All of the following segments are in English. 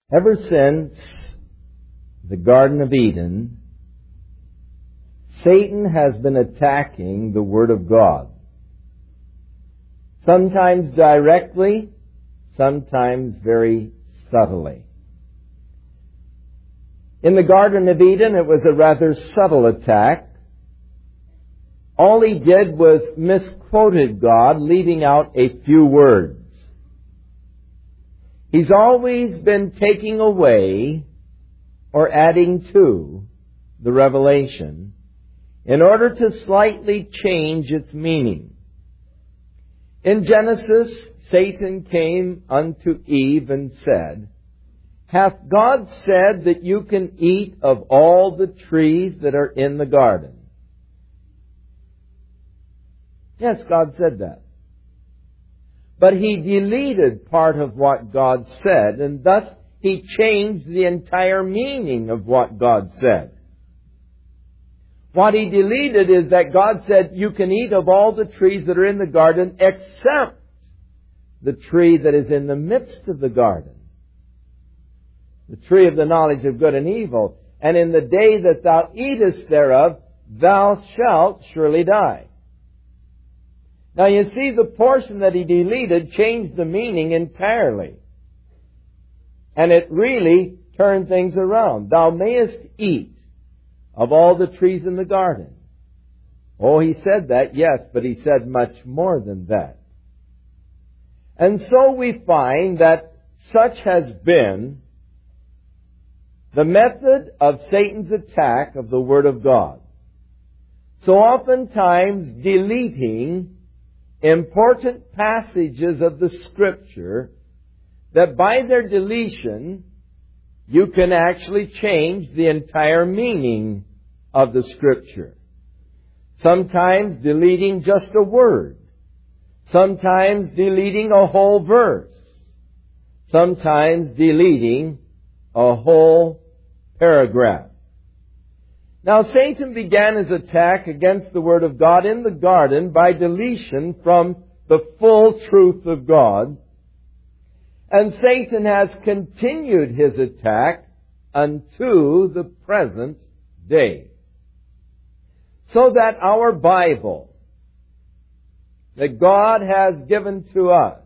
Ever since the Garden of Eden, Satan has been attacking the Word of God. Sometimes directly, sometimes very subtly. In the Garden of Eden, it was a rather subtle attack. All he did was misquoted God, leaving out a few words. He's always been taking away or adding to the revelation in order to slightly change its meaning. In Genesis, Satan came unto Eve and said, "Hath God said that you can eat of all the trees that are in the garden?" Yes, God said that. But he deleted part of what God said, and thus he changed the entire meaning of what God said. What he deleted is that God said, you can eat of all the trees that are in the garden except the tree that is in the midst of the garden, the tree of the knowledge of good and evil. And in the day that thou eatest thereof, thou shalt surely die. Now you see, the portion that he deleted changed the meaning entirely. And it really turned things around. Thou mayest eat of all the trees in the garden. Oh, he said that, yes, but he said much more than that. And so we find that such has been the method of Satan's attack of the Word of God. So oftentimes deleting important passages of the Scripture that by their deletion you can actually change the entire meaning of the Scripture. Sometimes deleting just a word. Sometimes deleting a whole verse. Sometimes deleting a whole paragraph. Now, Satan began his attack against the Word of God in the garden by deletion from the full truth of God. And Satan has continued his attack unto the present day. So that our Bible, that God has given to us,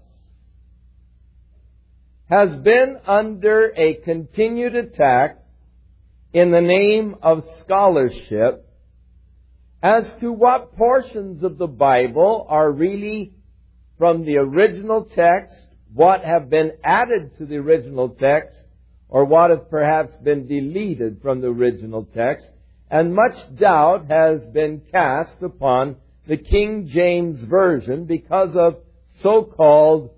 has been under a continued attack in the name of scholarship as to what portions of the Bible are really from the original text, what have been added to the original text, or what have perhaps been deleted from the original text. And much doubt has been cast upon the King James Version because of so-called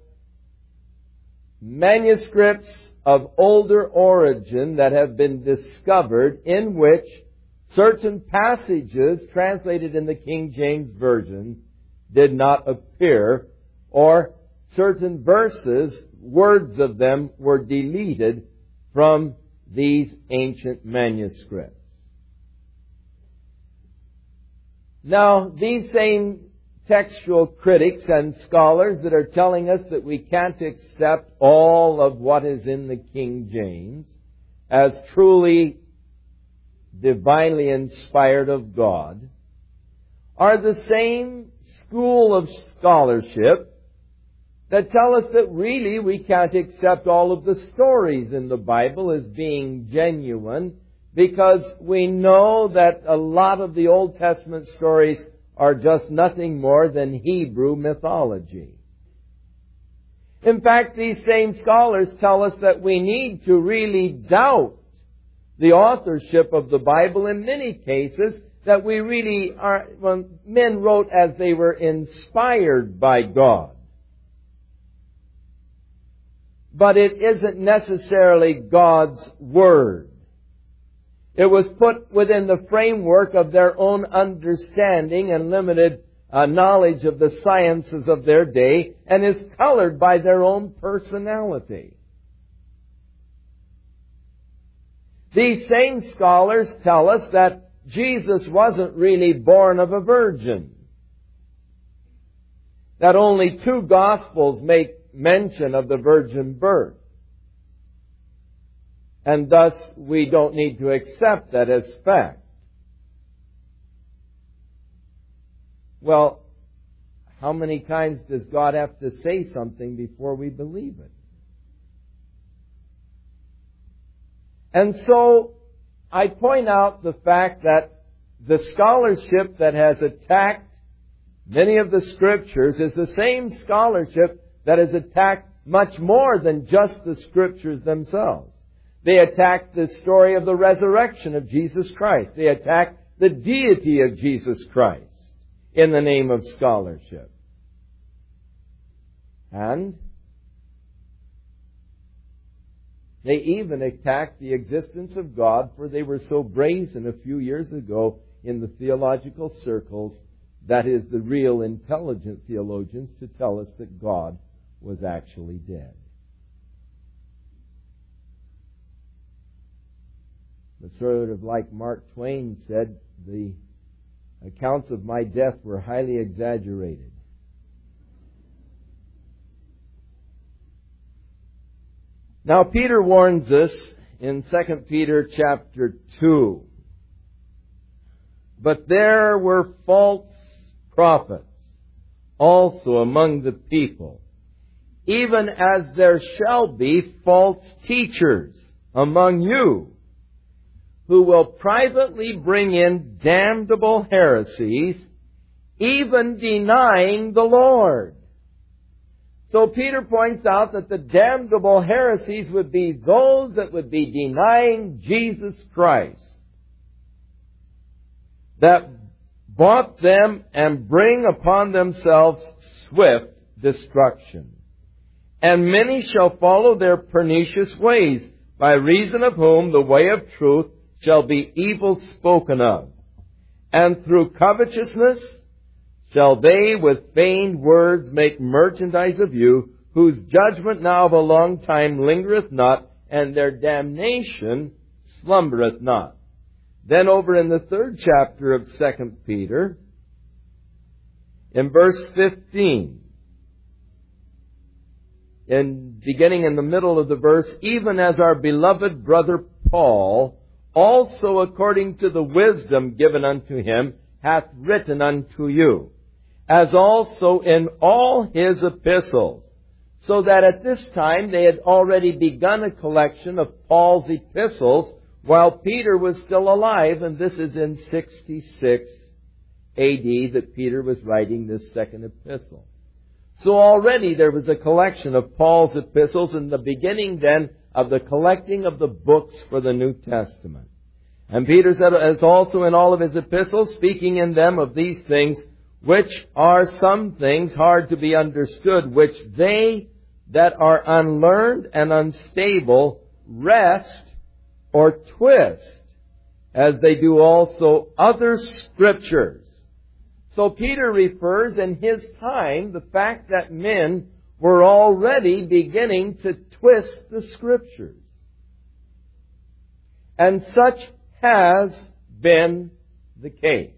manuscripts of older origin that have been discovered in which certain passages translated in the King James Version did not appear, or certain verses, words of them were deleted from these ancient manuscripts. Now, these same textual critics and scholars that are telling us that we can't accept all of what is in the King James as truly divinely inspired of God are the same school of scholarship that tell us that really we can't accept all of the stories in the Bible as being genuine, because we know that a lot of the Old Testament stories are just nothing more than Hebrew mythology. In fact, these same scholars tell us that we need to really doubt the authorship of the Bible in many cases, that we really are, well, men wrote as they were inspired by God. But it isn't necessarily God's Word. It was put within the framework of their own understanding and limited knowledge of the sciences of their day, and is colored by their own personality. These same scholars tell us that Jesus wasn't really born of a virgin, that only 2 Gospels make mention of the virgin birth. and thus we don't need to accept that as fact. Well, how many times does God have to say something before we believe it? And so, I point out the fact that the scholarship that has attacked many of the Scriptures is the same scholarship that has attacked much more than just the Scriptures themselves. They attack the story of the resurrection of Jesus Christ. They attack the deity of Jesus Christ in the name of scholarship. And they even attacked the existence of God, for they were so brazen a few years ago in the theological circles, that is, the real intelligent theologians, to tell us that God was actually dead. But sort of like Mark Twain said, the accounts of my death were highly exaggerated. Now Peter warns us in 2 Peter chapter 2. But there were false prophets also among the people, even as there shall be false teachers among you, who will privately bring in damnable heresies, even denying the Lord. So Peter points out that the damnable heresies would be those that would be denying Jesus Christ, that bought them and bring upon themselves swift destruction. And many shall follow their pernicious ways, by reason of whom the way of truth shall be evil spoken of. And through covetousness shall they with feigned words make merchandise of you, whose judgment now of a long time lingereth not, and their damnation slumbereth not. Then over in the 3rd chapter of 2 Peter, in verse 15, beginning in the middle of the verse, even as our beloved brother Paul, also according to the wisdom given unto him, hath written unto you, as also in all his epistles. So that at this time they had already begun a collection of Paul's epistles while Peter was still alive, and this is in 66 A.D. that Peter was writing this second epistle. So already there was a collection of Paul's epistles in the beginning then of the collecting of the books for the New Testament. And Peter said, as also in all of his epistles, speaking in them of these things, which are some things hard to be understood, which they that are unlearned and unstable wrest or twist, as they do also other Scriptures. So Peter refers in his time the fact that men were already beginning to twist the Scriptures. And such has been the case.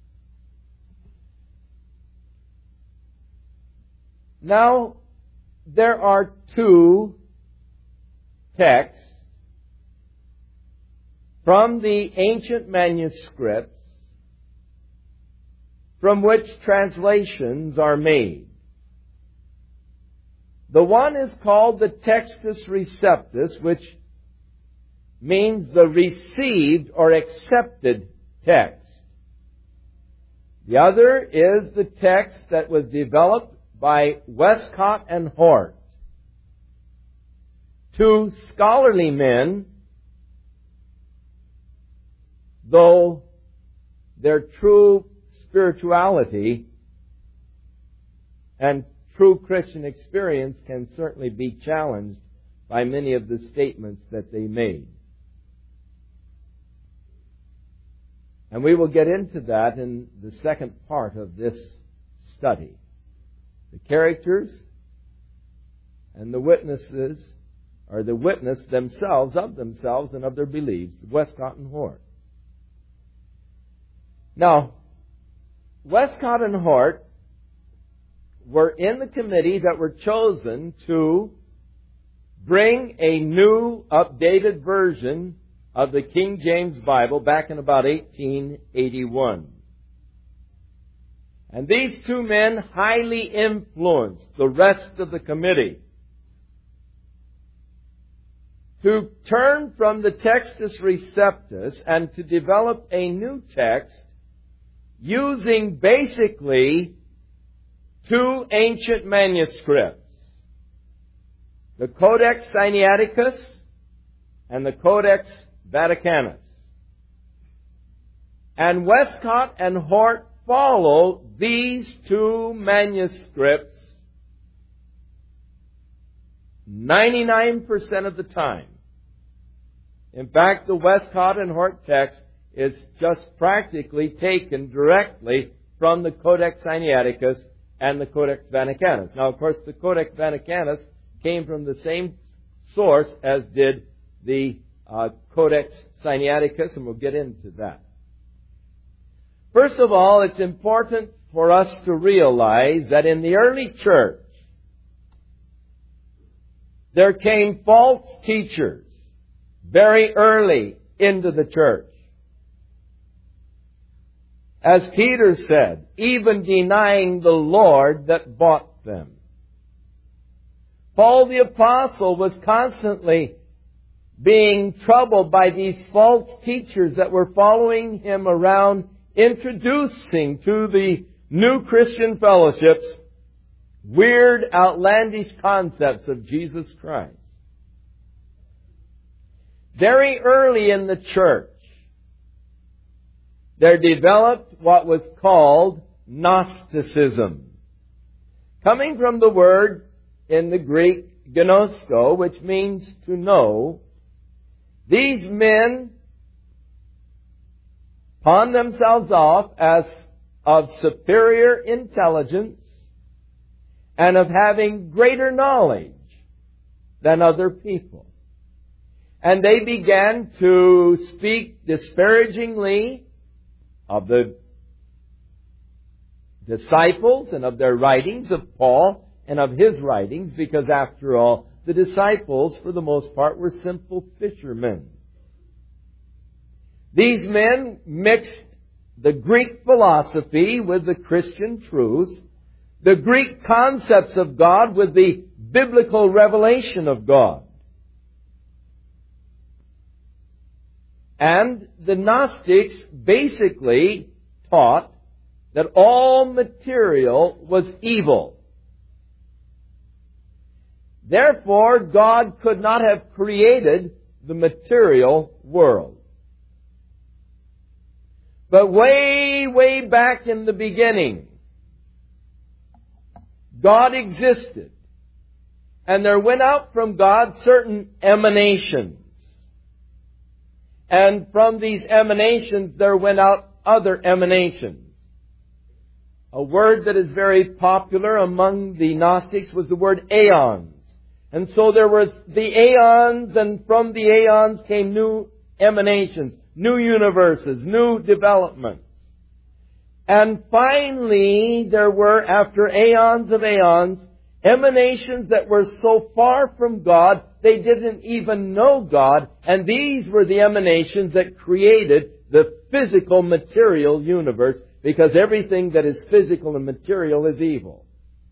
Now, there are two texts from the ancient manuscripts from which translations are made. The one is called the Textus Receptus, which means the received or accepted text. The other is the text that was developed by Westcott and Hort, two scholarly men, though their true spirituality and true Christian experience can certainly be challenged by many of the statements that they made. And we will get into that in the second part of this study. The characters and the witnesses, or the witness themselves of themselves and of their beliefs, Westcott and Hort. Now, Westcott and Hort were in the committee that were chosen to bring a new, updated version of the King James Bible back in about 1881. And these two men highly influenced the rest of the committee to turn from the Textus Receptus and to develop a new text using basically two ancient manuscripts, the Codex Sinaiticus and the Codex Vaticanus. And Westcott and Hort follow these two manuscripts 99% of the time. In fact, the Westcott and Hort text is just practically taken directly from the Codex Sinaiticus and the Codex Vaticanus. Now, of course, the Codex Vaticanus came from the same source as did the Codex Sinaiticus, and we'll get into that. First of all, it's important for us to realize that in the early church, there came false teachers very early into the church. As Peter said, even denying the Lord that bought them. Paul the Apostle was constantly being troubled by these false teachers that were following him around, introducing to the new Christian fellowships weird, outlandish concepts of Jesus Christ. Very early in the church, there developed what was called Gnosticism, coming from the word in the Greek gnosko, which means to know. These men pawned themselves off as of superior intelligence and of having greater knowledge than other people. And they began to speak disparagingly of the disciples and of their writings, of Paul and of his writings, because after all, the disciples, for the most part, were simple fishermen. These men mixed the Greek philosophy with the Christian truths, the Greek concepts of God with the biblical revelation of God. And the Gnostics basically taught that all material was evil. Therefore, God could not have created the material world. But way, way back in the beginning, God existed. And there went out from God certain emanations. And from these emanations there went out other emanations. A word that is very popular among the Gnostics was the word aeons. And so there were the aeons, and from the aeons came new emanations, new universes, new developments. And finally, there were, after aeons of aeons, emanations that were so far from God, they didn't even know God. And these were the emanations that created the physical material universe, because everything that is physical and material is evil.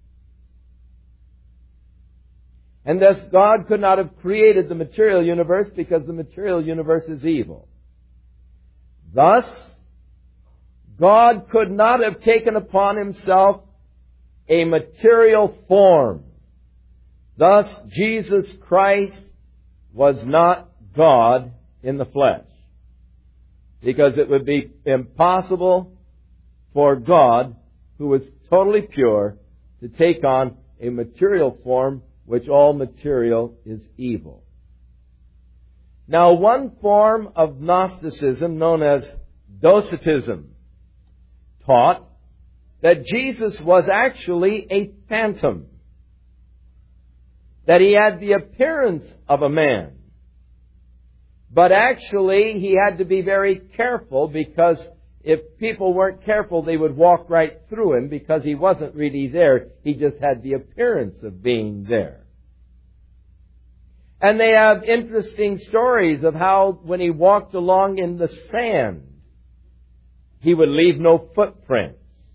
And thus God could not have created the material universe because the material universe is evil. Thus, God could not have taken upon Himself a material form. Thus, Jesus Christ was not God in the flesh, because it would be impossible for God, who was totally pure, to take on a material form, which all material is evil. Now, one form of Gnosticism, known as Docetism, taught that Jesus was actually a phantom, that He had the appearance of a man. But actually, He had to be very careful, because if people weren't careful, they would walk right through Him, because He wasn't really there. He just had the appearance of being there. And they have interesting stories of how when he walked along in the sand, he would leave no footprints.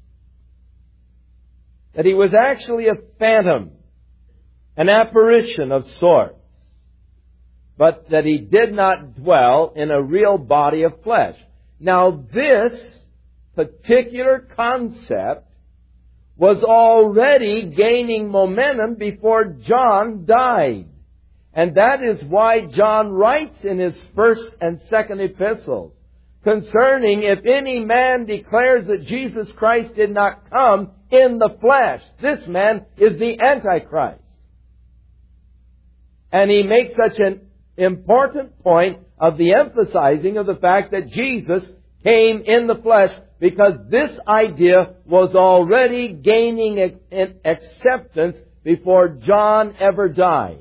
That he was actually a phantom, an apparition of sorts, but that he did not dwell in a real body of flesh. Now this particular concept was already gaining momentum before John died. And that is why John writes in his first and second epistles concerning if any man declares that Jesus Christ did not come in the flesh, this man is the Antichrist. And he makes such an important point of the emphasizing of the fact that Jesus came in the flesh because this idea was already gaining acceptance before John ever died.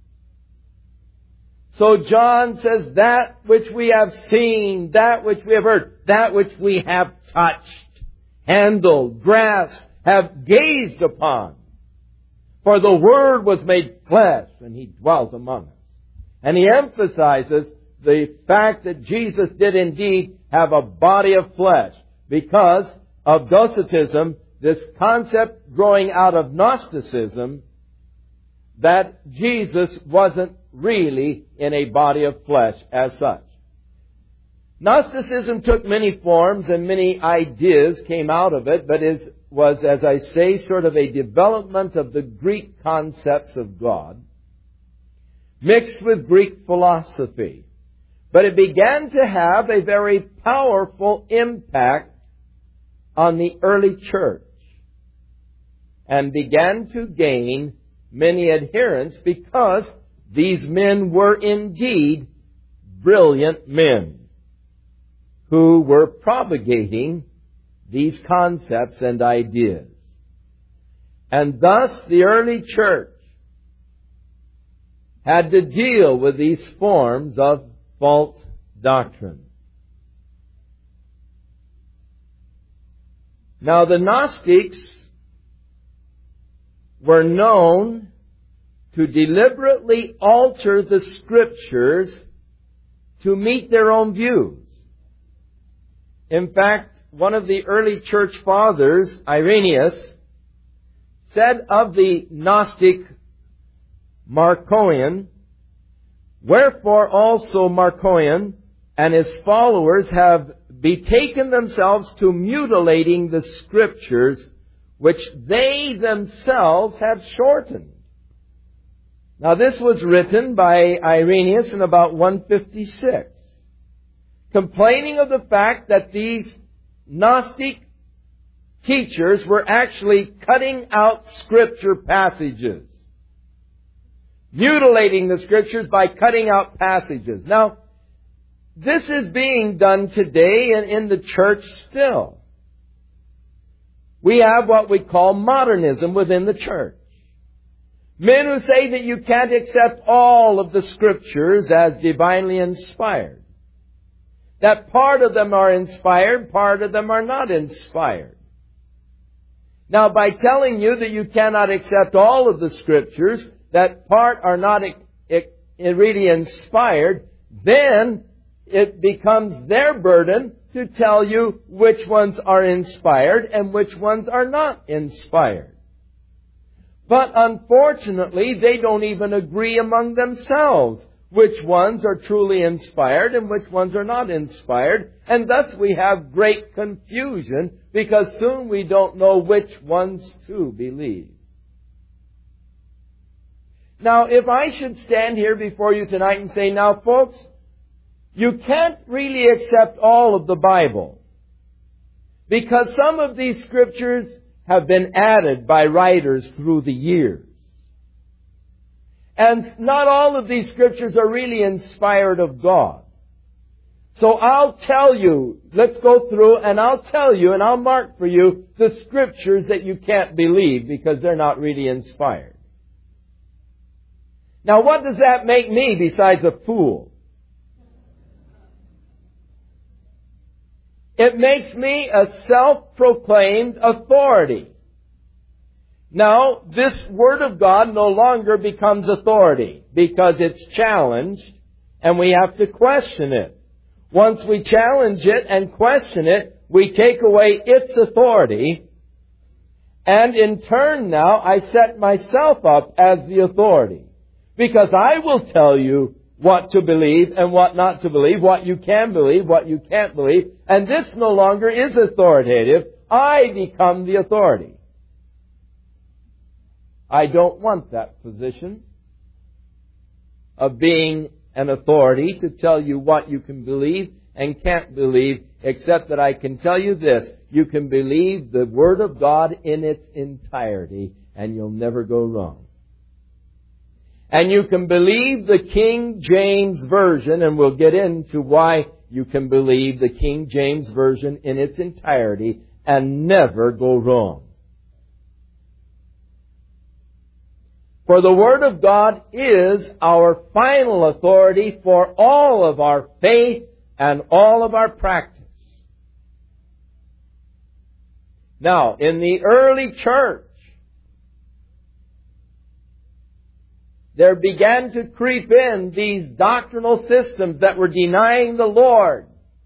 So John says, that which we have seen, that which we have heard, that which we have touched, handled, grasped, have gazed upon. For the Word was made flesh, and He dwelt among us. And he emphasizes the fact that Jesus did indeed have a body of flesh, because of Docetism, this concept growing out of Gnosticism, that Jesus wasn't really in a body of flesh as such. Gnosticism took many forms and many ideas came out of it, but was, as I say, sort of a development of the Greek concepts of God, mixed with Greek philosophy. But it began to have a very powerful impact on the early church and began to gain many adherents because these men were indeed brilliant men who were propagating these concepts and ideas. And thus the early church had to deal with these forms of false doctrine. Now the Gnostics were known to deliberately alter the Scriptures to meet their own views. In fact, one of the early church fathers, Irenaeus, said of the Gnostic Marcion, "Wherefore also Marcion and his followers have betaken themselves to mutilating the Scriptures, which they themselves have shortened." Now this was written by Irenaeus in about 156, complaining of the fact that these Gnostic teachers were actually cutting out Scripture passages, mutilating the Scriptures by cutting out passages. Now, this is being done today in the church still. We have what we call modernism within the church. Men who say that you can't accept all of the Scriptures as divinely inspired. That part of them are inspired, part of them are not inspired. Now, by telling you that you cannot accept all of the Scriptures, that part are not really inspired, then it becomes their burden to tell you which ones are inspired and which ones are not inspired. But unfortunately, they don't even agree among themselves which ones are truly inspired and which ones are not inspired. And thus we have great confusion because soon we don't know which ones to believe. Now, if I should stand here before you tonight and say, now folks, you can't really accept all of the Bible because some of these Scriptures have been added by writers through the years. And not all of these Scriptures are really inspired of God. So I'll tell you, let's go through and I'll tell you and I'll mark for you the Scriptures that you can't believe because they're not really inspired. Now what does that make me besides a fool? It makes me a self-proclaimed authority. Now, this Word of God no longer becomes authority because it's challenged and we have to question it. Once we challenge it and question it, we take away its authority, and in turn now I set myself up as the authority. Because I will tell you what to believe and what not to believe, what you can believe, what you can't believe, and this no longer is authoritative. I become the authority. I don't want that position of being an authority to tell you what you can believe and can't believe, except that I can tell you this: you can believe the Word of God in its entirety and you'll never go wrong. And you can believe the King James Version, and we'll get into why you can believe the King James Version in its entirety and never go wrong. For the Word of God is our final authority for all of our faith and all of our practice. Now, in the early church, there began to creep in these doctrinal systems that were denying the Lord,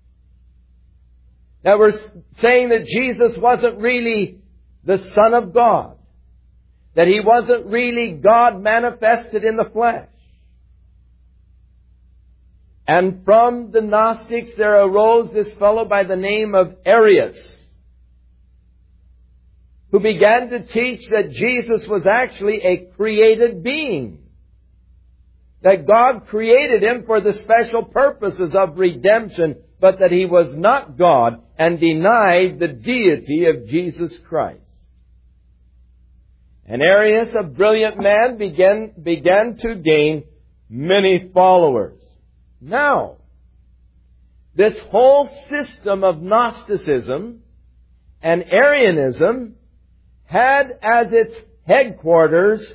that were saying that Jesus wasn't really the Son of God, that He wasn't really God manifested in the flesh. And from the Gnostics there arose this fellow by the name of Arius, who began to teach that Jesus was actually a created being, that God created Him for the special purposes of redemption, but that He was not God, and denied the deity of Jesus Christ. And Arius, a brilliant man, began to gain many followers. Now, this whole system of Gnosticism and Arianism had as its headquarters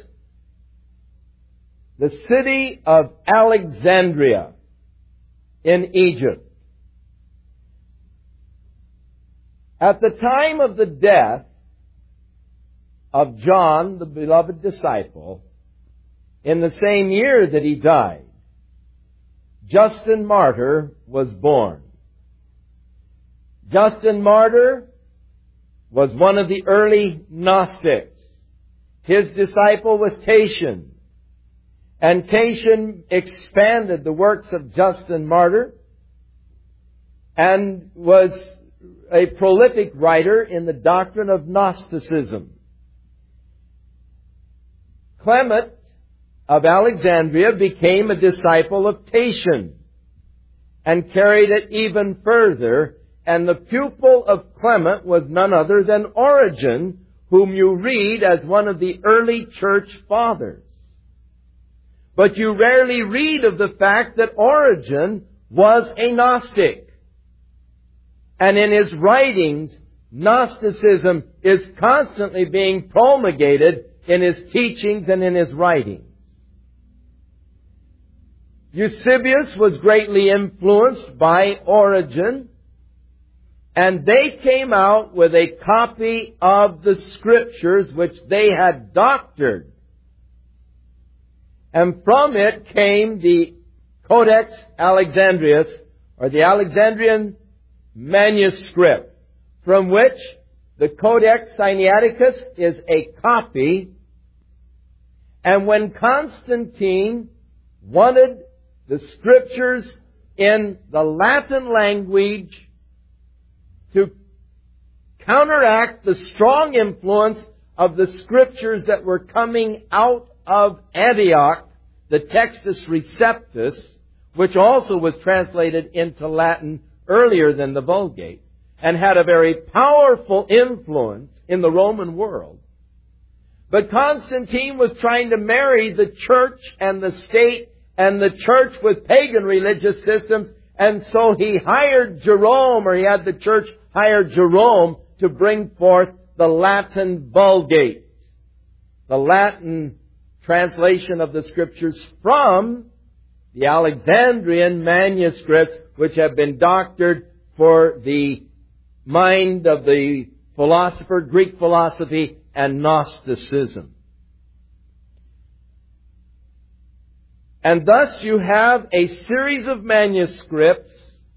the city of Alexandria in Egypt. At the time of the death of John, the beloved disciple, in the same year that he died, Justin Martyr was born. Justin Martyr was one of the early Gnostics. His disciple was Tatian. And Tatian expanded the works of Justin Martyr and was a prolific writer in the doctrine of Gnosticism. Clement of Alexandria became a disciple of Tatian and carried it even further, and the pupil of Clement was none other than Origen, whom you read as one of the early church fathers. But you rarely read of the fact that Origen was a Gnostic. And in his writings, Gnosticism is constantly being promulgated in his teachings and in his writings. Eusebius was greatly influenced by Origen, and they came out with a copy of the Scriptures which they had doctored. And from it came the Codex Alexandrinus, or the Alexandrian manuscript, from which the Codex Sinaiticus is a copy. And when Constantine wanted the Scriptures in the Latin language to counteract the strong influence of the Scriptures that were coming out of Antioch, the Textus Receptus, which also was translated into Latin earlier than the Vulgate, and had a very powerful influence in the Roman world. But Constantine was trying to marry the church and the state and the church with pagan religious systems, and so he hired Jerome, or he had the church hire Jerome to bring forth the Latin Vulgate, the Latin translation of the Scriptures from the Alexandrian manuscripts, which have been doctored for the mind of the philosopher, Greek philosophy, and Gnosticism. And thus you have a series of manuscripts,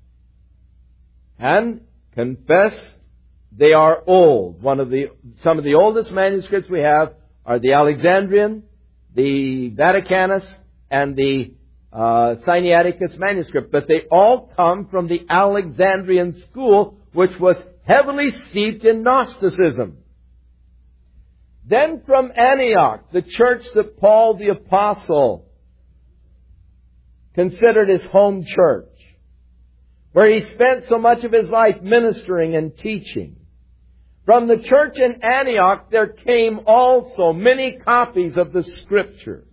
and confess they are old. Some of the oldest manuscripts we have are the Alexandrian, the Vaticanus, and the Sinaiticus manuscript. But they all come from the Alexandrian school, which was heavily steeped in Gnosticism. Then from Antioch, the church that Paul the Apostle considered his home church, where he spent so much of his life ministering and teaching. From the church in Antioch, there came also many copies of the Scripture.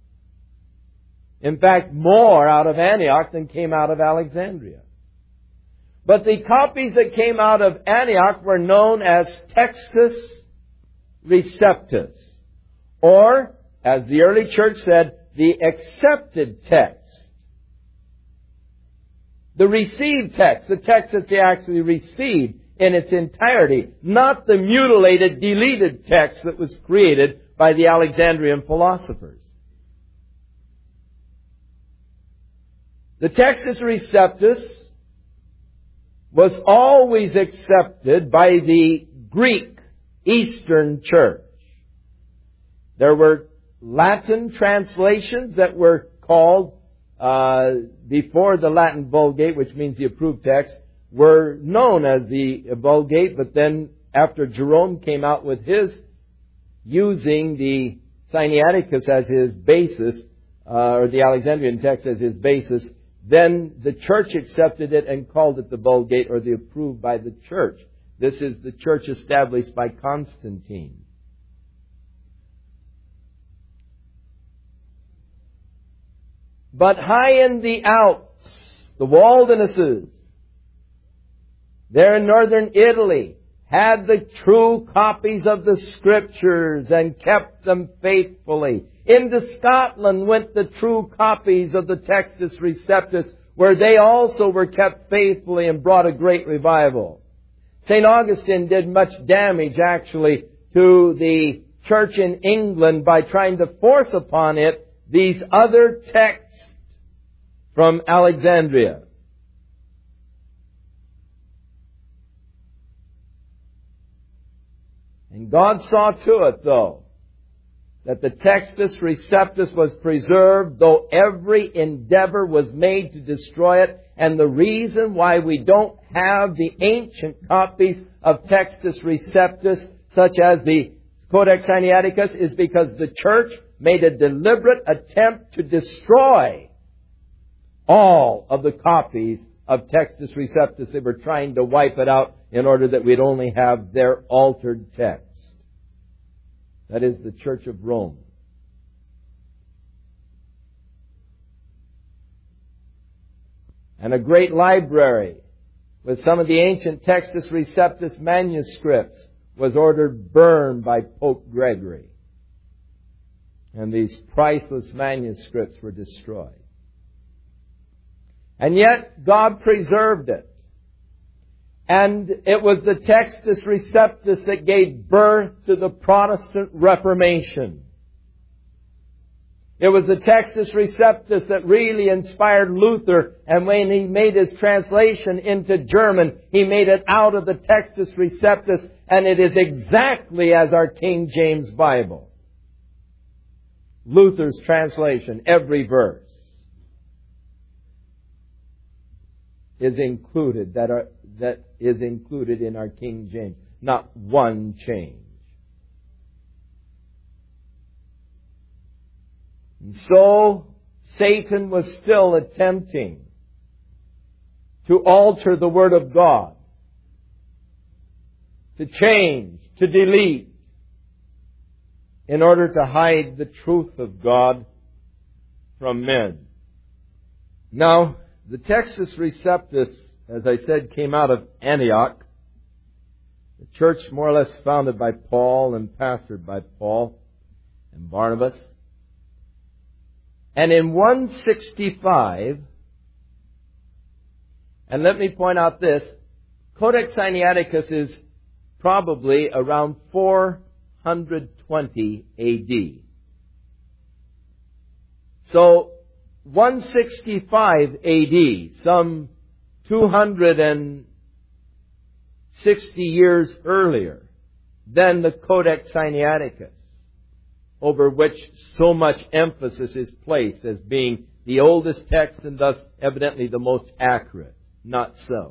In fact, more out of Antioch than came out of Alexandria. But the copies that came out of Antioch were known as Textus Receptus, or, as the early church said, the accepted text. The received text, the text that they actually received in its entirety, not the mutilated, deleted text that was created by the Alexandrian philosophers. The Textus Receptus was always accepted by the Greek Eastern Church. There were Latin translations that were called before the Latin Vulgate, which means the approved text, were known as the Vulgate, but then after Jerome came out with his, using the Sinaiticus as his basis, or the Alexandrian text as his basis, then the church accepted it and called it the Vulgate, or the approved by the church. This is the church established by Constantine. But high in the Alps, the Waldenses, there in northern Italy, had the true copies of the Scriptures and kept them faithfully. Into Scotland went the true copies of the Textus Receptus, where they also were kept faithfully and brought a great revival. St. Augustine did much damage, actually, to the church in England by trying to force upon it these other texts from Alexandria. And God saw to it, though, that the Textus Receptus was preserved, though every endeavor was made to destroy it. And the reason why we don't have the ancient copies of Textus Receptus, such as the Codex Sinaiticus, is because the church made a deliberate attempt to destroy all of the copies of Textus Receptus. They were trying to wipe it out in order that we'd only have their altered text. That is the Church of Rome. And a great library with some of the ancient Textus Receptus manuscripts was ordered burned by Pope Gregory. And these priceless manuscripts were destroyed. And yet, God preserved it. And it was the Textus Receptus that gave birth to the Protestant Reformation. It was the Textus Receptus that really inspired Luther, and when he made his translation into German, he made it out of the Textus Receptus, and it is exactly as our King James Bible. Luther's translation, every verse is included, that is included in our King James. Not one change. And so, Satan was still attempting to alter the Word of God, to change, to delete, in order to hide the truth of God from men. Now, the Textus Receptus, as I said, came out of Antioch, the church more or less founded by Paul and pastored by Paul and Barnabas. And in 165, and let me point out this, Codex Sinaiticus is probably around 400 620 A.D. So, 165 A.D., some 260 years earlier than the Codex Sinaiticus, over which so much emphasis is placed as being the oldest text and thus evidently the most accurate. Not so.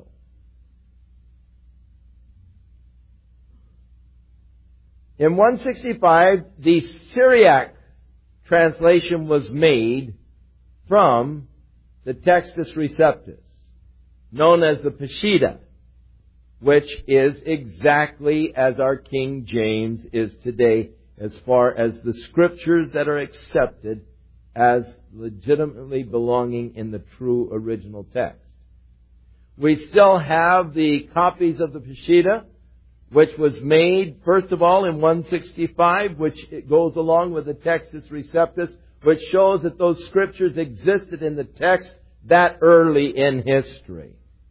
In 165, the Syriac translation was made from the Textus Receptus, known as the Peshitta, which is exactly as our King James is today as far as the scriptures that are accepted as legitimately belonging in the true original text. We still have the copies of the Peshitta, which was made, first of all, in 165, which it goes along with the Textus Receptus, which shows that those scriptures existed in the text that early in history.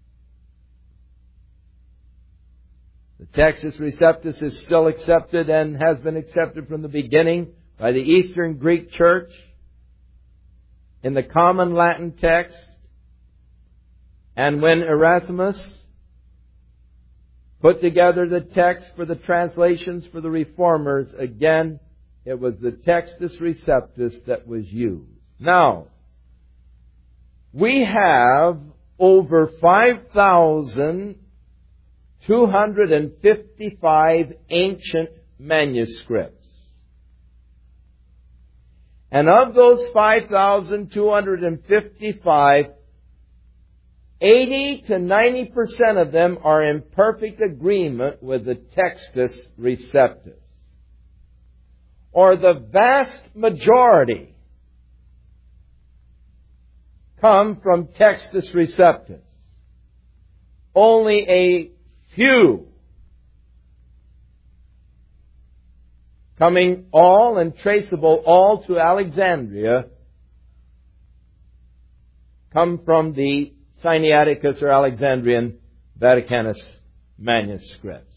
The Textus Receptus is still accepted and has been accepted from the beginning by the Eastern Greek Church in the common Latin text. And when Erasmus put together the text for the translations for the Reformers, again, it was the Textus Receptus that was used. Now, we have over 5,255 ancient manuscripts. And of those 5,255, 80 to 90% of them are in perfect agreement with the Textus Receptus. Or the vast majority come from Textus Receptus. Only a few coming all and traceable all to Alexandria come from the Sinaiticus or Alexandrian Vaticanus manuscripts.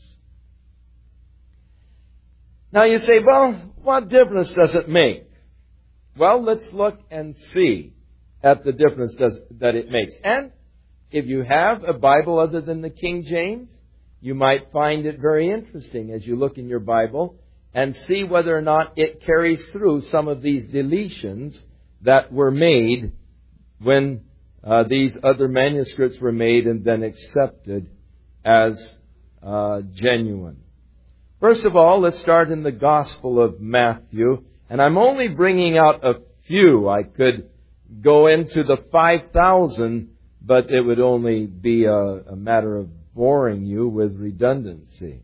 Now you say, well, what difference does it make? Well, let's look and see at the difference that it makes. And if you have a Bible other than the King James, you might find it very interesting as you look in your Bible and see whether or not it carries through some of these deletions that were made when these other manuscripts were made and then accepted as genuine. First of all, let's start in the Gospel of Matthew. And I'm only bringing out a few. I could go into the 5,000, but it would only be a matter of boring you with redundancy.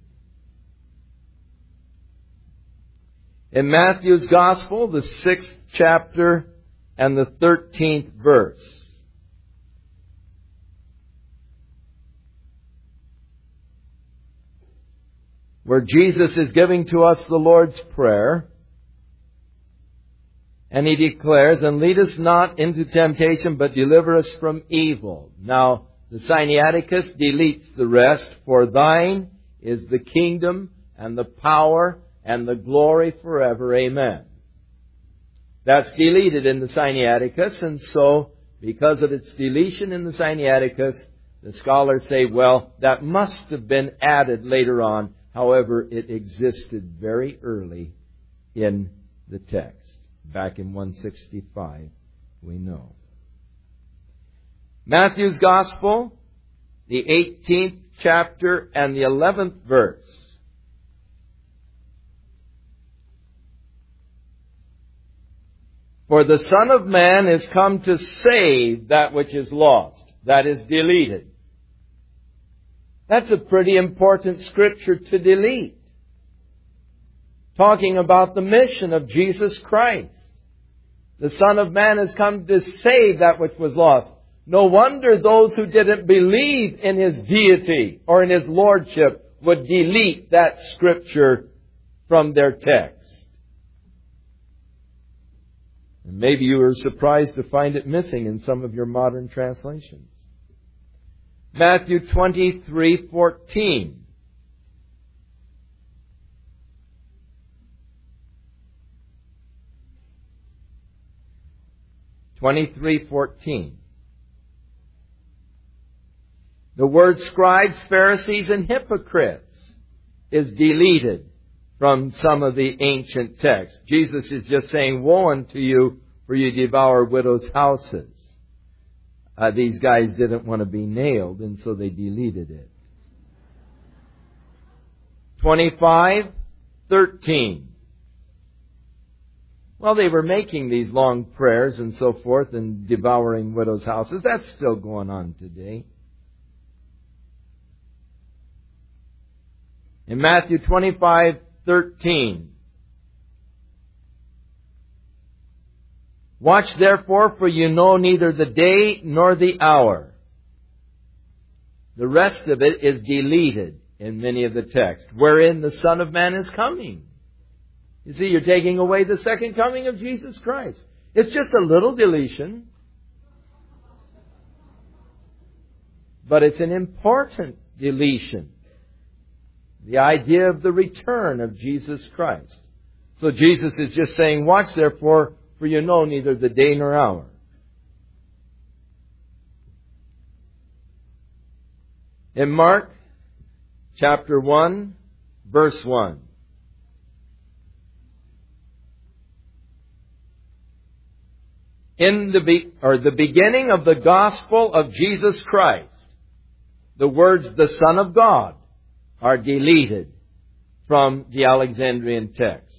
In Matthew's Gospel, the 6th chapter and the 13th verse. Where Jesus is giving to us the Lord's Prayer. And He declares, "And lead us not into temptation, but deliver us from evil." Now, the Sinaiticus deletes the rest. "For thine is the kingdom and the power and the glory forever. Amen." That's deleted in the Sinaiticus, and so, because of its deletion in the Sinaiticus, the scholars say, well, that must have been added later on. However, it existed very early in the text. Back in 165, we know. Matthew's Gospel, the 18th chapter and the 11th verse. "For the Son of Man is come to save that which is lost." That is deleted. That's a pretty important scripture to delete. Talking about the mission of Jesus Christ. The Son of Man has come to save that which was lost. No wonder those who didn't believe in His deity or in His lordship would delete that scripture from their text. And maybe you were surprised to find it missing in some of your modern translations. Matthew 23:14. 23:14. The word scribes, Pharisees, and hypocrites is deleted from some of the ancient texts. Jesus is just saying, woe unto you, for you devour widows' houses. These guys didn't want to be nailed, and so they deleted it. 25:13. Well, they were making these long prayers and so forth and devouring widows' houses. That's still going on today. In Matthew 25:13. Watch therefore, for you know neither the day nor the hour. The rest of it is deleted in many of the texts, wherein the Son of Man is coming. You see, you're taking away the second coming of Jesus Christ. It's just a little deletion, but it's an important deletion. The idea of the return of Jesus Christ. So Jesus is just saying, watch therefore, for you know neither the day nor hour. In Mark chapter 1, verse 1. In the beginning of the gospel of Jesus Christ, the words, the Son of God, are deleted from the Alexandrian text.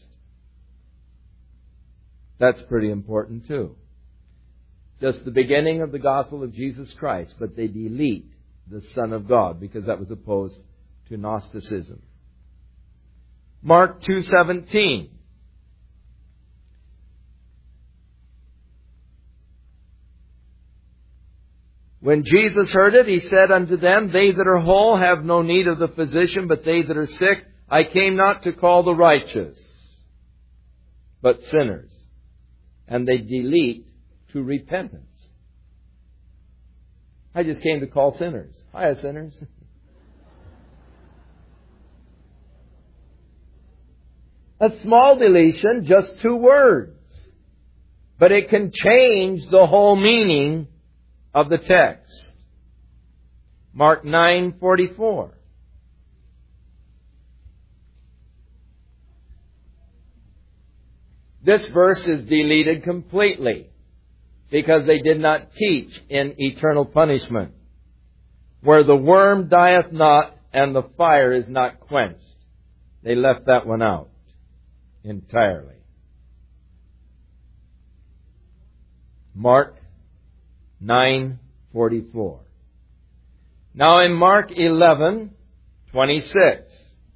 That's pretty important too. Just the beginning of the gospel of Jesus Christ, but they delete the Son of God because that was opposed to Gnosticism. Mark 2:17. When Jesus heard it, He said unto them, they that are whole have no need of the physician, but they that are sick. I came not to call the righteous, but sinners. And they delete to repentance. I just came to call sinners. Hiya, sinners. A small deletion, just 2 words. But it can change the whole meaning of the text. Mark 9:44. This verse is deleted completely because they did not teach in eternal punishment, where the worm dieth not and the fire is not quenched. They left that one out entirely. Mark 9:44. Now in Mark 11:26.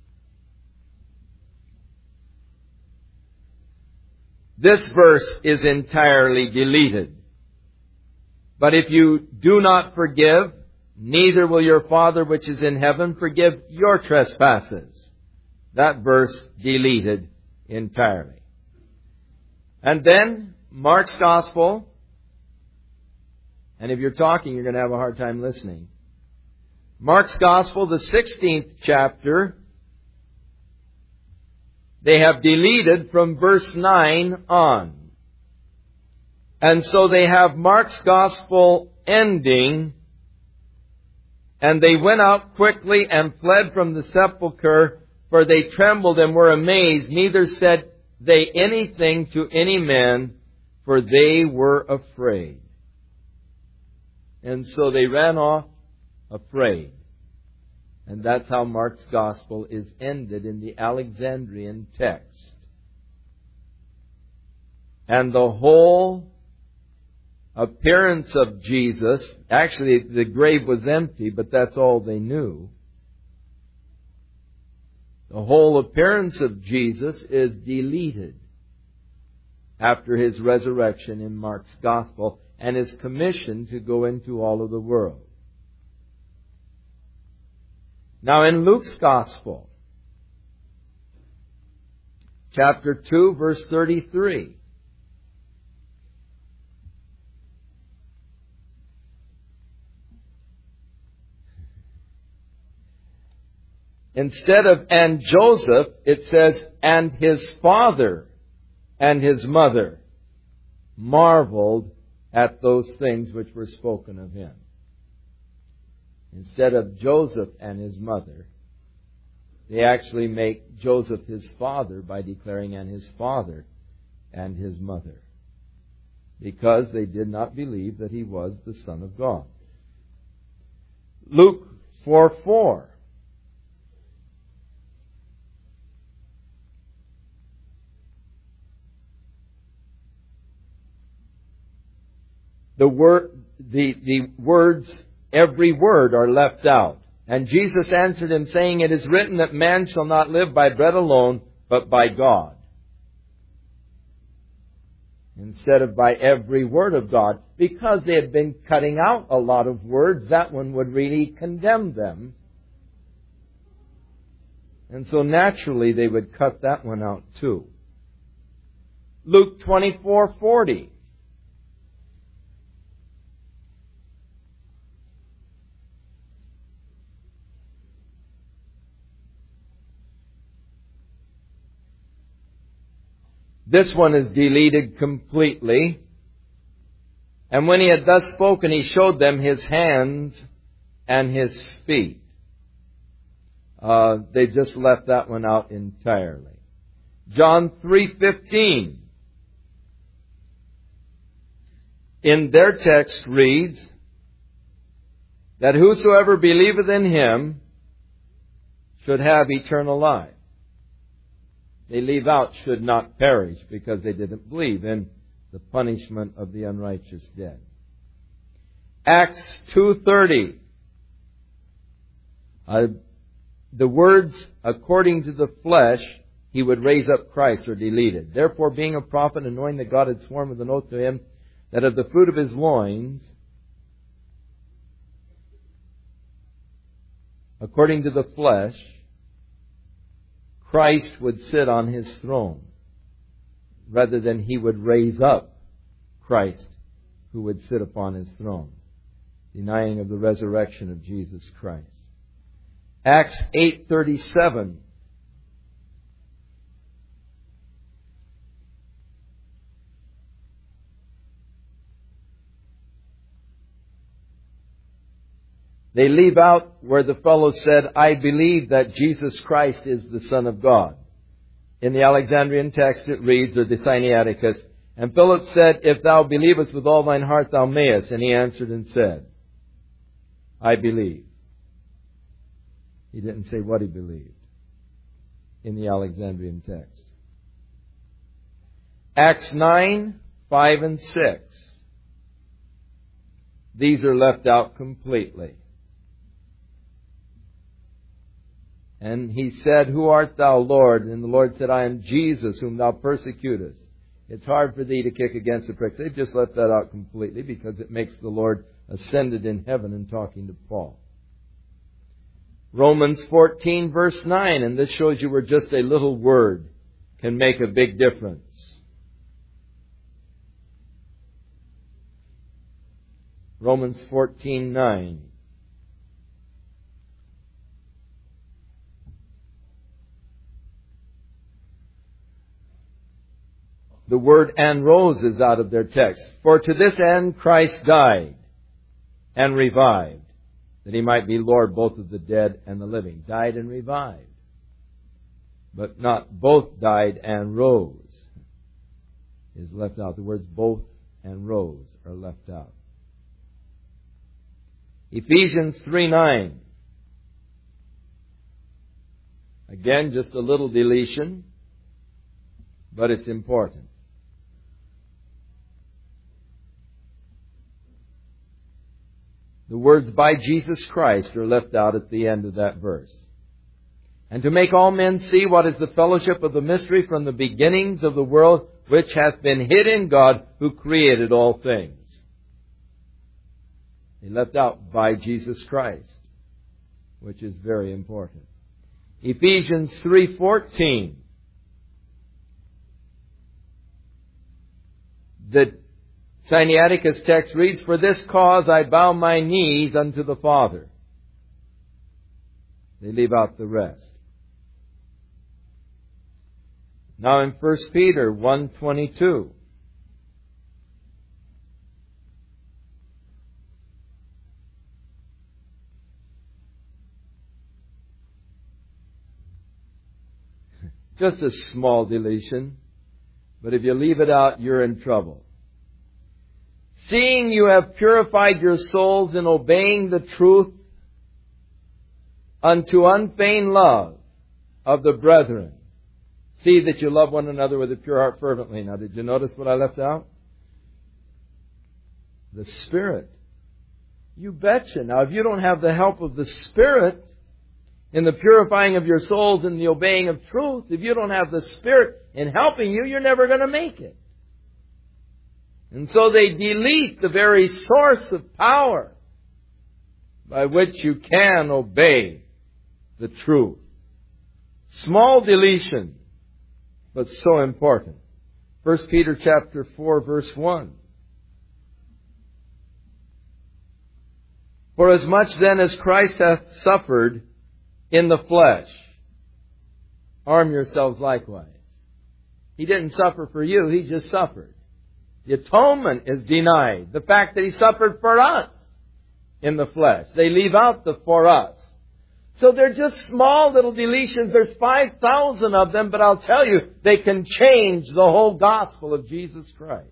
This verse is entirely deleted. But if you do not forgive, neither will your Father which is in heaven forgive your trespasses. That verse deleted entirely. And then Mark's Gospel. And if you're talking, you're going to have a hard time listening. Mark's Gospel, the 16th chapter, they have deleted from verse 9 on. And so they have Mark's Gospel ending, and they went out quickly and fled from the sepulchre, for they trembled and were amazed, neither said they anything to any man, for they were afraid. And so they ran off afraid. And that's how Mark's Gospel is ended in the Alexandrian text. And the whole appearance of Jesus, actually the grave was empty, but that's all they knew. The whole appearance of Jesus is deleted after His resurrection in Mark's Gospel, and is commissioned to go into all of the world. Now in Luke's Gospel, chapter 2, verse 33. Instead of "and Joseph," it says, "and his father and his mother marveled at those things which were spoken of him. Instead of Joseph and his mother, they actually make Joseph his father by declaring and his father and his mother, because they did not believe that he was the Son of God. Luke 4:4. The words, every word, are left out. And Jesus answered him, saying, It is written that man shall not live by bread alone, but by God. Instead of by every word of God. Because they had been cutting out a lot of words, that one would really condemn them. And so naturally they would cut that one out too. Luke 24:40. This one is deleted completely. And when he had thus spoken, he showed them his hands and his feet. They just left that one out entirely. John 3:15. In their text reads that whosoever believeth in him should have eternal life. They leave out should not perish because they didn't believe in the punishment of the unrighteous dead. Acts 2:30. The words, according to the flesh, he would raise up Christ, are deleted. Therefore, being a prophet, and knowing that God had sworn with an oath to him that of the fruit of his loins, according to the flesh, Christ would sit on his throne, rather than he would raise up Christ who would sit upon his throne, denying of the resurrection of Jesus Christ. Acts 8:37. They leave out where the fellow said, I believe that Jesus Christ is the Son of God. In the Alexandrian text it reads, or the Sinaiticus, and Philip said, If thou believest with all thine heart, thou mayest. And he answered and said, I believe. He didn't say what he believed in the Alexandrian text. Acts 9:5 and 6. These are left out completely. And he said, Who art thou, Lord? And the Lord said, I am Jesus, whom thou persecutest. It's hard for thee to kick against the pricks. They've just left that out completely because it makes the Lord ascended in heaven and talking to Paul. Romans 14 verse 9, and this shows you where just a little word can make a big difference. Romans 14:9. The word and rose is out of their text. For to this end Christ died and revived, that he might be Lord both of the dead and the living. Died and revived. But not both died and rose is left out. The words both and rose are left out. Ephesians 3:9. Again, just a little deletion, but it's important. The words by Jesus Christ are left out at the end of that verse. And to make all men see what is the fellowship of the mystery from the beginnings of the world, which hath been hid in God, who created all things. They left out by Jesus Christ, which is very important. Ephesians 3:14. The Sinaiticus text reads, For this cause I bow my knees unto the Father. They leave out the rest. Now in 1 Peter 1:22. Just a small deletion. But if you leave it out, you're in trouble. Seeing you have purified your souls in obeying the truth unto unfeigned love of the brethren. See that you love one another with a pure heart fervently. Now, did you notice what I left out? The Spirit. You betcha. Now, if you don't have the help of the Spirit in the purifying of your souls and the obeying of truth, if you don't have the Spirit in helping you, you're never going to make it. And so they delete the very source of power by which you can obey the truth. Small deletion, but so important. 1 Peter chapter 4, verse 1. For as much then as Christ hath suffered in the flesh, arm yourselves likewise. He didn't suffer for you, He just suffered. The atonement is denied. The fact that He suffered for us in the flesh. They leave out the for us. So they're just small little deletions. There's 5,000 of them, but I'll tell you, they can change the whole gospel of Jesus Christ.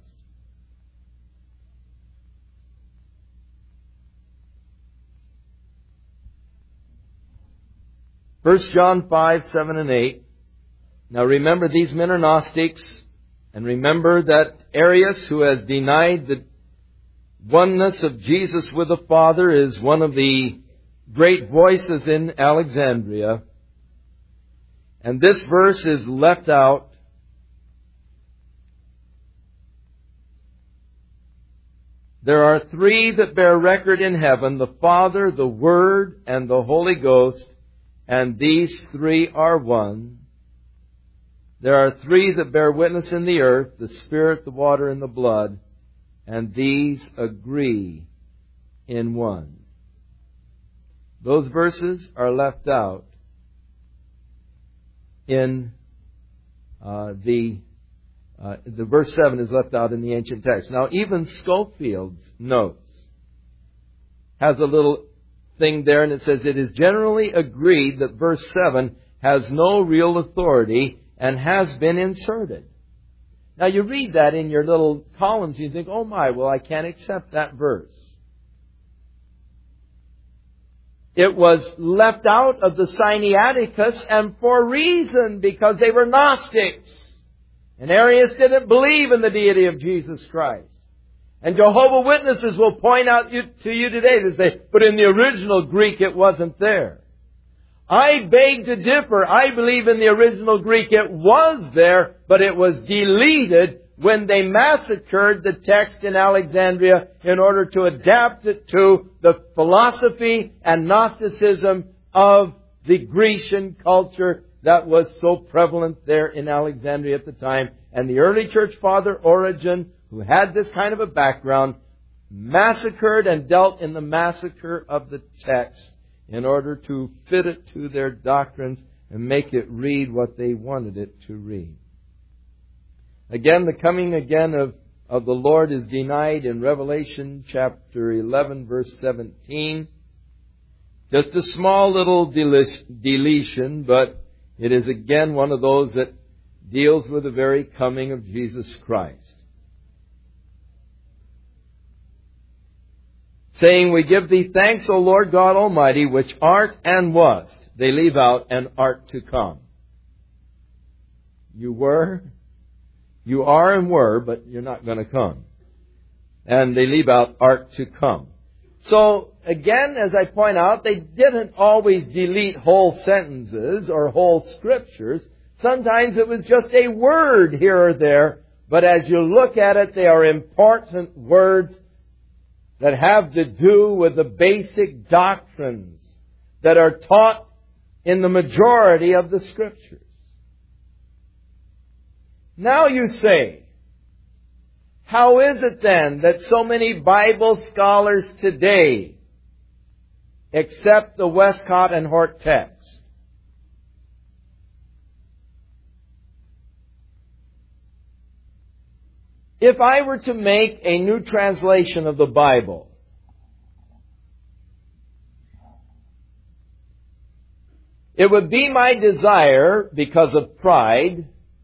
1 John 5, 7 and 8. Now remember, these men are Gnostics. And remember that Arius, who has denied the oneness of Jesus with the Father, is one of the great voices in Alexandria. And this verse is left out. There are three that bear record in heaven, the Father, the Word, and the Holy Ghost, and these three are one. There are three that bear witness in the earth, the Spirit, the water, and the blood, and these agree in one. Those verses are left out in the verse 7 is left out in the ancient text. Now, even Scofield's notes has a little thing there, and it says, it is generally agreed that verse 7 has no real authority and has been inserted. Now you read that in your little columns and you think, oh my, well I can't accept that verse. It was left out of the Sinaiticus, and for a reason, because they were Gnostics. And Arius didn't believe in the deity of Jesus Christ. And Jehovah's Witnesses will point out to you today to say, but in the original Greek it wasn't there. I beg to differ. I believe in the original Greek it was there, but it was deleted when they massacred the text in Alexandria in order to adapt it to the philosophy and Gnosticism of the Grecian culture that was so prevalent there in Alexandria at the time. And the early church father Origen, who had this kind of a background, massacred and dealt in the massacre of the text in order to fit it to their doctrines and make it read what they wanted it to read. Again, the coming again of the Lord is denied in Revelation chapter 11, verse 17. Just a small little deletion, but it is again one of those that deals with the very coming of Jesus Christ. Saying, we give thee thanks, O Lord God Almighty, which art and wast. They leave out and art to come. You were, you are and were, but you're not going to come. And they leave out art to come. So, again, as I point out, they didn't always delete whole sentences or whole scriptures. Sometimes it was just a word here or there. But as you look at it, they are important words that have to do with the basic doctrines that are taught in the majority of the Scriptures. Now you say, how is it then that so many Bible scholars today accept the Westcott and Hort text? If I were to make a new translation of the It would be my desire, because of pride,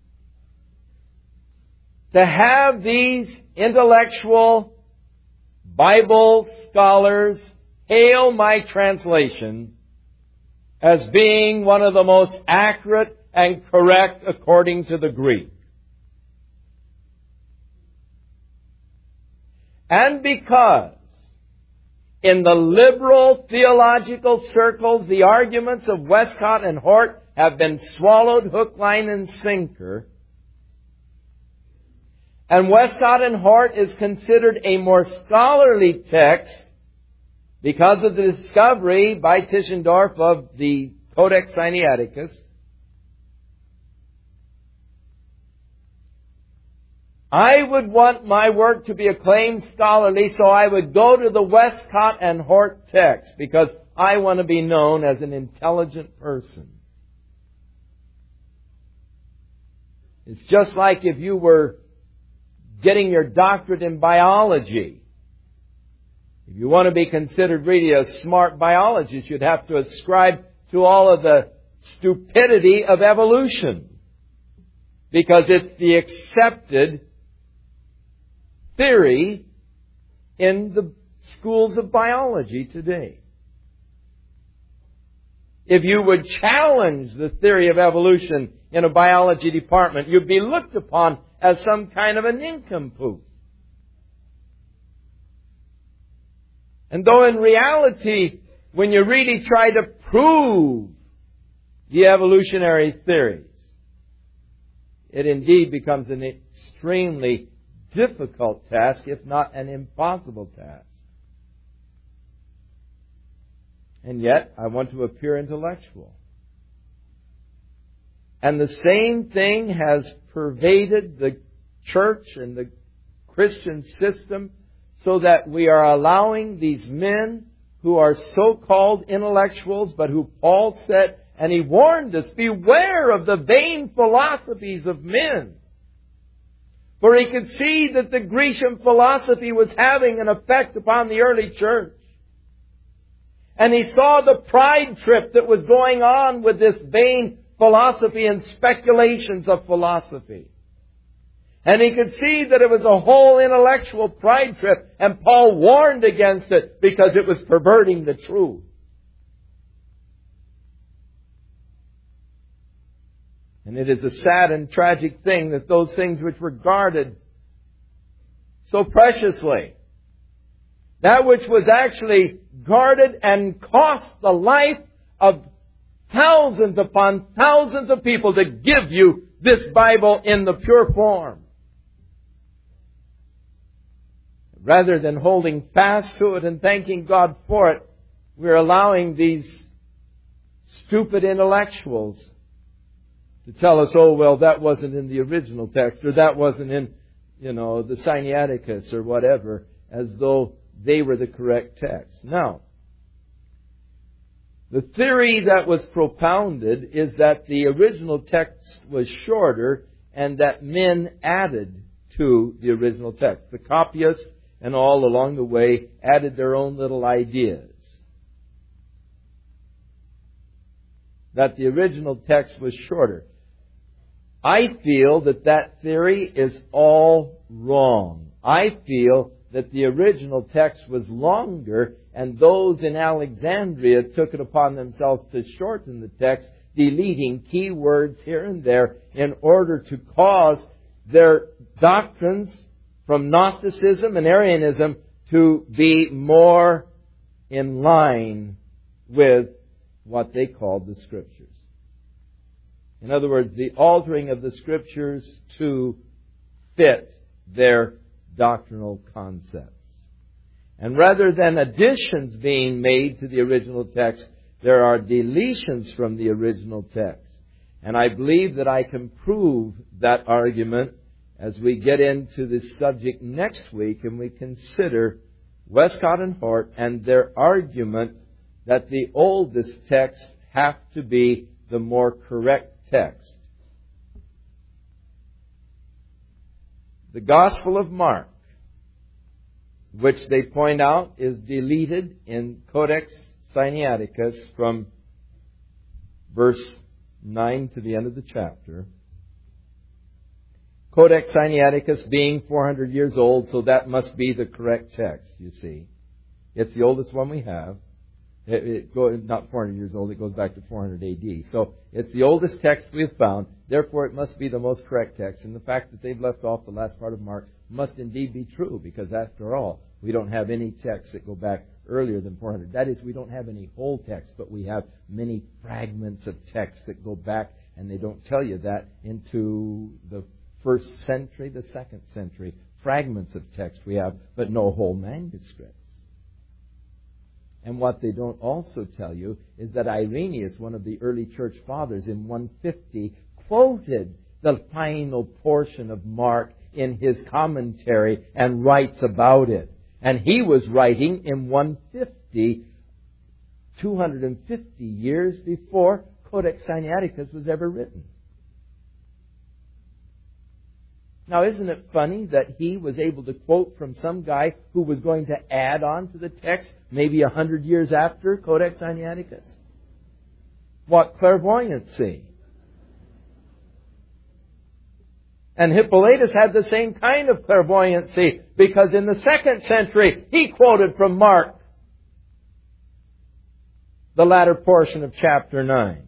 to have these intellectual Bible scholars hail my translation as being one of the most accurate and correct according to the Greek. And because in the liberal theological circles the arguments of Westcott and Hort have been swallowed hook, line, and sinker, and Westcott and Hort is considered a more scholarly text because of the discovery by Tischendorf of the Codex Sinaiticus, I would want my work to be acclaimed scholarly, so I would go to the Westcott and Hort text because I want to be known as an intelligent person. It's just like if you were getting your doctorate in biology. If you want to be considered really a smart biologist, you'd have to ascribe to all of the stupidity of evolution, because it's the accepted theory in the schools of biology today. If you would challenge the theory of evolution in a biology department, you'd be looked upon as some kind of a nincompoop. And though in reality, when you really try to prove the evolutionary theories, it indeed becomes an extremely difficult task, if not an impossible task. And yet, I want to appear intellectual. And the same thing has pervaded the church and the Christian system, so that we are allowing these men who are so-called intellectuals, but who Paul said, and he warned us, beware of the vain philosophies of men. For he could see that the Grecian philosophy was having an effect upon the early church. And he saw the pride trip that was going on with this vain philosophy and speculations of philosophy. And he could see that it was a whole intellectual pride trip, and Paul warned against it because it was perverting the truth. And it is a sad and tragic thing that those things which were guarded so preciously, that which was actually guarded and cost the life of thousands upon thousands of people to give you this Bible in the pure form, rather than holding fast to it and thanking God for it, we're allowing these stupid intellectuals to tell us, oh, well, that wasn't in the original text, or that wasn't in, the Sinaiticus or whatever, as though they were the correct text. Now, the theory that was propounded is that the original text was shorter and that men added to the original text. The copyists and all along the way added their own little ideas. That the original text was shorter. I feel that that theory is all wrong. I feel that the original text was longer, and those in Alexandria took it upon themselves to shorten the text, deleting key words here and there in order to cause their doctrines from Gnosticism and Arianism to be more in line with what they called the Scriptures. In other words, the altering of the Scriptures to fit their doctrinal concepts. And rather than additions being made to the original text, there are deletions from the original text. And I believe that I can prove that argument as we get into this subject next week and we consider Westcott and Hort and their argument that the oldest texts have to be the more correct text. The Gospel of Mark, which they point out is deleted in Codex Sinaiticus from verse 9 to the end of the chapter. Codex Sinaiticus being 400 years old, so that must be the correct text, you see. It's the oldest one we have. Not 400 years old, it goes back to 400 AD. So it's the oldest text we've found, therefore it must be the most correct text. And the fact that they've left off the last part of Mark must indeed be true, because after all, we don't have any texts that go back earlier than 400. That is, we don't have any whole text, but we have many fragments of text that go back, and they don't tell you that, into the 1st century, the 2nd century. Fragments of text we have, but no whole manuscripts. And what they don't also tell you is that Irenaeus, one of the early church fathers, in 150, quoted the final portion of Mark in his commentary and writes about it. And he was writing in 150, 250 years before Codex Sinaiticus was ever written. Now, isn't it funny that he was able to quote from some guy who was going to add on to the text maybe 100 years after Codex Sinaiticus? What clairvoyancy! And Hippolytus had the same kind of clairvoyancy, because in the 2nd century he quoted from Mark, the latter portion of chapter 9.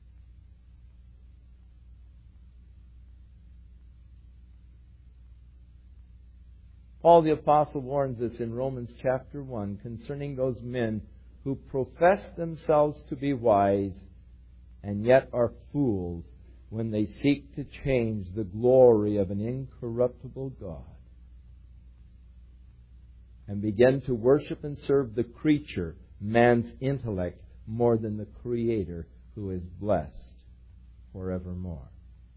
Paul the Apostle warns us in Romans chapter 1 concerning those men who profess themselves to be wise and yet are fools when they seek to change the glory of an incorruptible God and begin to worship and serve the creature, man's intellect, more than the Creator, who is blessed forevermore.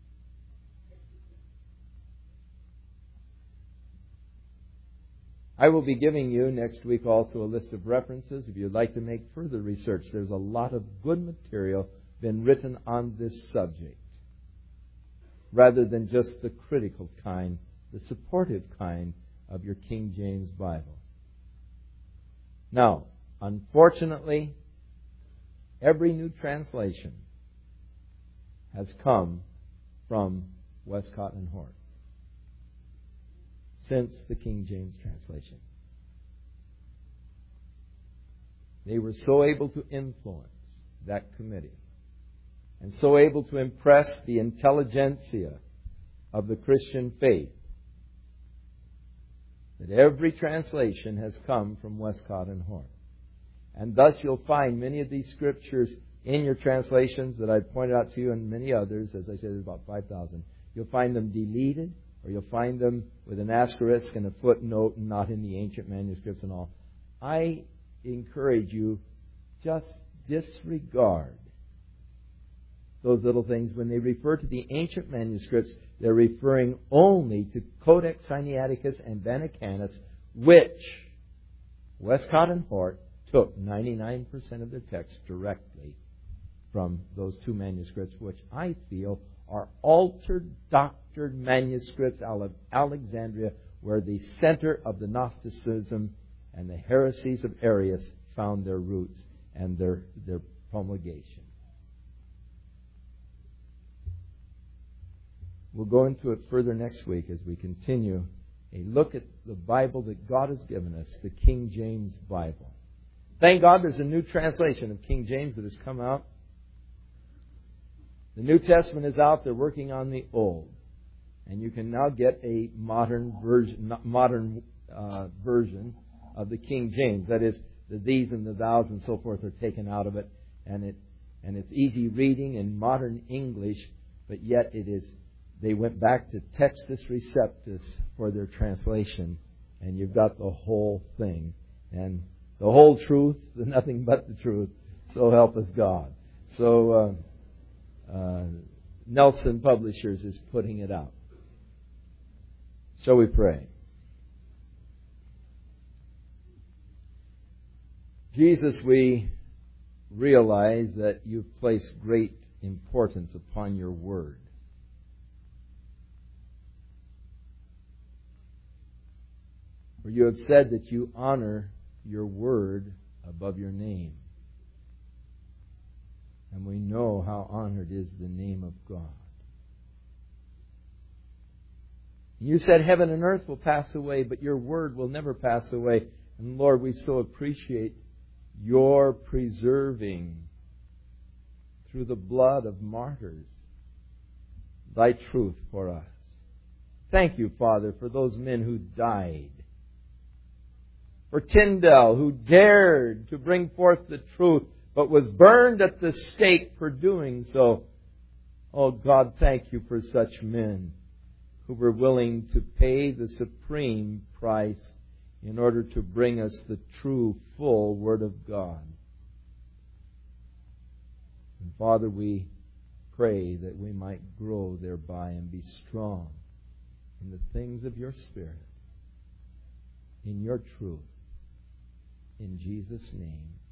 I will be giving you next week also a list of references if you'd like to make further research. There's a lot of good material been written on this subject, rather than just the critical kind, the supportive kind of your King James Bible. Now, unfortunately, every new translation has come from Westcott and Hort since the King James translation. They were so able to influence that committee and so able to impress the intelligentsia of the Christian faith that every translation has come from Westcott and Hort. And thus you'll find many of these scriptures in your translations that I've pointed out to you, and many others, as I said, there's about 5,000. You'll find them deleted, or you'll find them with an asterisk and a footnote and not in the ancient manuscripts and all. I encourage you, just disregard those little things. When they refer to the ancient manuscripts, they're referring only to Codex Sinaiticus and Vaticanus, which Westcott and Hort took 99% of their text directly from those two manuscripts, which I feel are altered, doctored manuscripts out of Alexandria, where the center of the Gnosticism and the heresies of Arius found their roots and their promulgation. We'll go into it further next week as we continue a look at the Bible that God has given us, the King James Bible. Thank God there's a new translation of King James that has come out. The New Testament is out. They're working on the Old. And you can now get a modern version of the King James. That is, the these and the thous and so forth are taken out of it. And it's easy reading in modern English, but yet they went back to Textus Receptus for their translation. And you've got the whole thing. And the whole truth, nothing but the truth. So help us God. So Nelson Publishers is putting it out. Shall we pray? Jesus, we realize that you've placed great importance upon your word. For you have said that you honor your word above your name. And we know how honored is the name of God. You said heaven and earth will pass away, but your word will never pass away. And Lord, we so appreciate your preserving through the blood of martyrs thy truth for us. Thank you, Father, for those men who died. For Tyndale, who dared to bring forth the truth, but was burned at the stake for doing so. Oh God, thank you for such men who were willing to pay the supreme price in order to bring us the true, full Word of God. And Father, we pray that we might grow thereby and be strong in the things of your Spirit, in your truth. In Jesus' name.